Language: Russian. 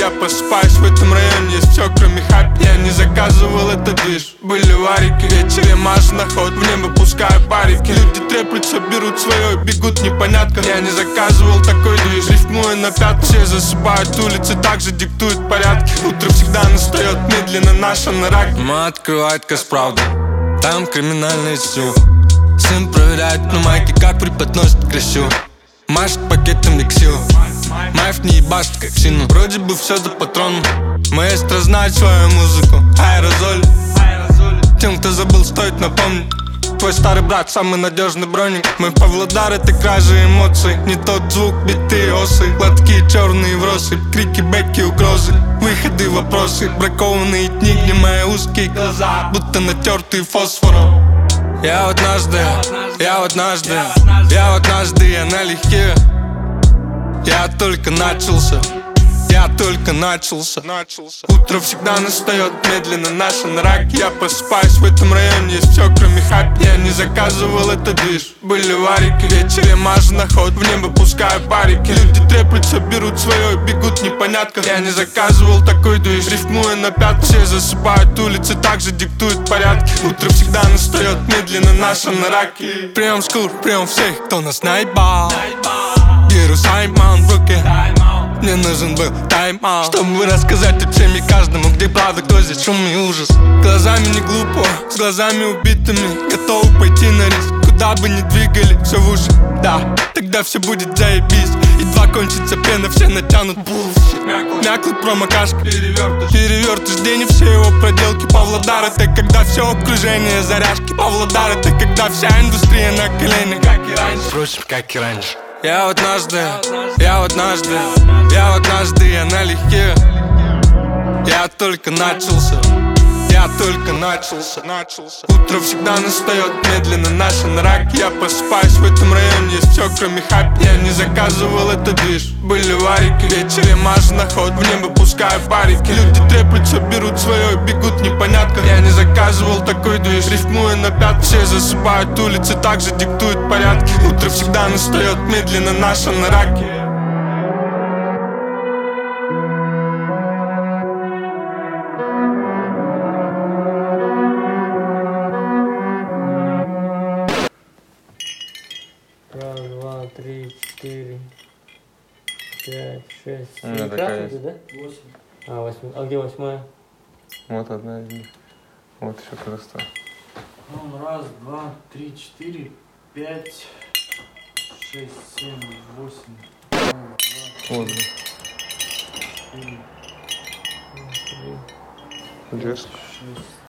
Я просыпаюсь в этом районе, есть все кроме хаppy. Я не заказывал этот движ, были варики. Вечер я мажу на ход, в небо пускаю парики. Люди треплются, берут свое, бегут непонятно. Я не заказывал такой движ, рифмуя на пятки. Все засыпают улицы, также диктуют порядки. Утро всегда настает медленно, наша на раке. Мама открывает Казправду, там криминальный сюр. Сын проверяет на майке, как преподносит красиво. Машет пакетом лексил, Майф не ебашит как сильно. Вроде бы все за патроном. Маэстро знает свою музыку. Аэрозоль. Тем, кто забыл, стоит напомнить. Твой старый брат, самый надежный броник. Мой Павлодар — это кражи эмоций. Не тот звук, биты, осы. Лотки черные вросы, крики, бэки, угрозы. Выходы, вопросы, бракованные дни, где мои узкие глаза будто натертые фосфором. Я однажды, я налегке. Я только начался. Утро всегда настает медленно, наша на раке. Я просыпаюсь в этом районе, есть все кроме хаppy. Я не заказывал этот движ, были варики. Вечер я мажу на ход, в небо пускаю парики. Люди треплются, берут свое, бегут непонятно. Я не заказывал такой движ, рифмуя на пятки. Все засыпают улицы, также диктуют порядки. Утро всегда настает медленно, наша на раке. Прием скур, прием всех, кто нас наебал. Беру сайман в руки. Мне нужен был тайм-аут, чтобы рассказать о всем и каждому, где правда, кто здесь шум и ужас. Глазами не глупо, с глазами убитыми, готовы пойти на риск. Куда бы ни двигали, все в уши, да, тогда все будет заебись. Едва кончится пена, все натянут bullshit. Мяклый промокашка, перевертыш, день и все его проделки. Павлодар — это когда все окружение заряжки. Павлодар — это когда вся индустрия на коленях, как и раньше. Впрочем, как и раньше. Я однажды налегке. Я только начался. Утро всегда настает медленно, наша на раке. Я просыпаюсь в этом районе, есть все кроме хаppy. Я не заказывал этот движ, были варики. Вечер я мажу на ход, в небо пускаю парики. Люди треплются, берут свое, бегут непонятно. Я не заказывал такой движ, рифмуя на пятки. Все засыпают улицы, также диктуют порядки. Утро всегда настает медленно, наша на раке. Раз, два, три, четыре, пять, шесть, семь. Ну, такая есть. Да? 8. А, 8. А где 8? Вот одна из них. Вот еще просто. Раз, два, три, четыре, пять, шесть, семь, восемь. Вот. Три, Держишь? 6,